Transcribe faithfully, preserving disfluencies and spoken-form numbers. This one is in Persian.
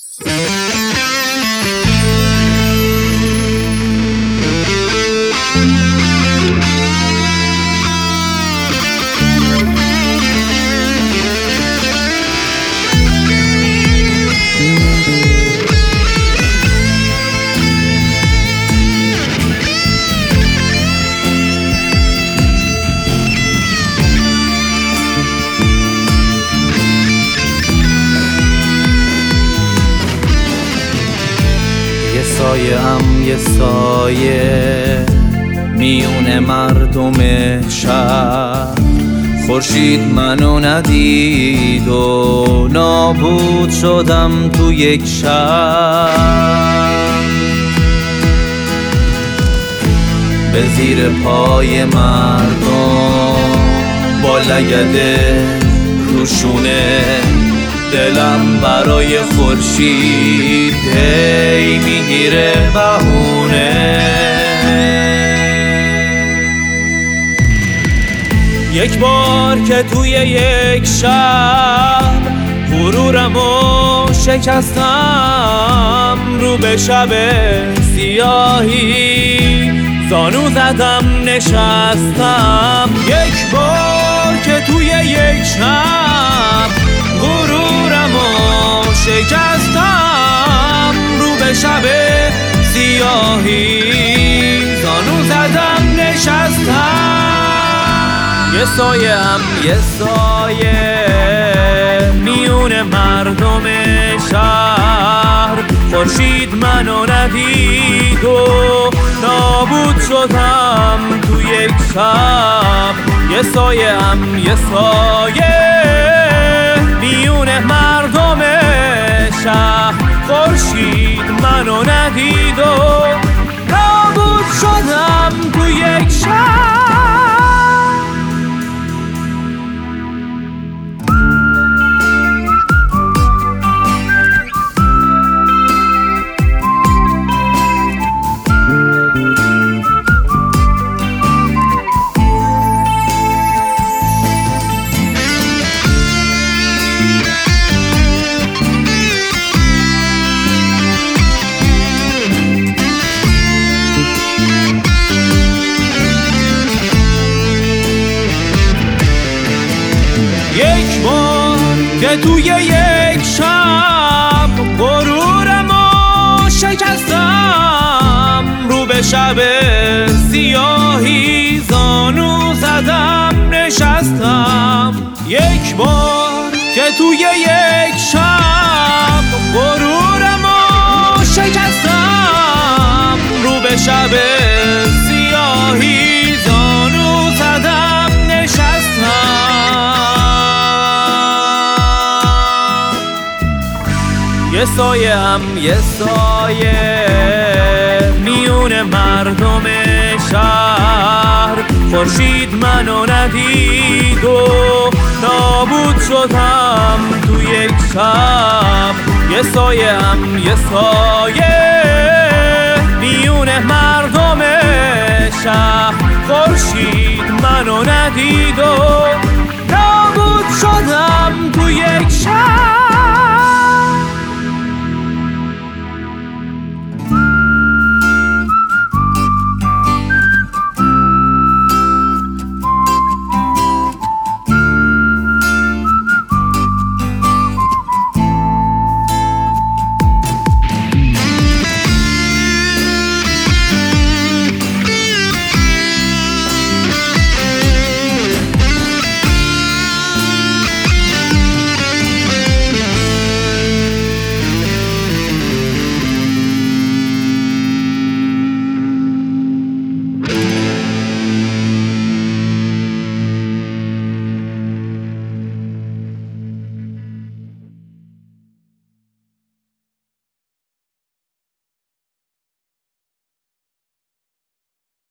سایه ام یه سایه میون مردم شهر، خورشید منو ندید و نابود شدم تو یک شب. به زیر پای مردم با لگده روشونه، دلم برای خورشید هی میگیره بهونه. یک بار که توی یک شب غرورمو شکستم، رو به شب سیاهی زانو زدم نشستم. یک بار که توی یک شب غرورمو شکستم، رو به شب سیاهی زانو زدم نشستم. یه سایه ام یه سایه میون مردم شهر، خورشید منو ندید و نابود شدم تو یک شب. یه سایه ام یه سایه میون مردم شهر، خورشید منو ندید و نابود شدم تو یک شب. یک بار که توی یک شب غرورمو شکستم، رو به شب سیاهی زانو زدم نشستم. یک بار که توی یک شب غرورمو شکستم، رو به شب سیاهی زانو زدم نشستم. یه سایه ام یه سایه میون مردم شهر، خورشید منو ندید و نابود شدم تو یک شب. یه سایه ام یه سایه میون مردم شهر، خورشید منو ندید و نابود شدم تو یک شب.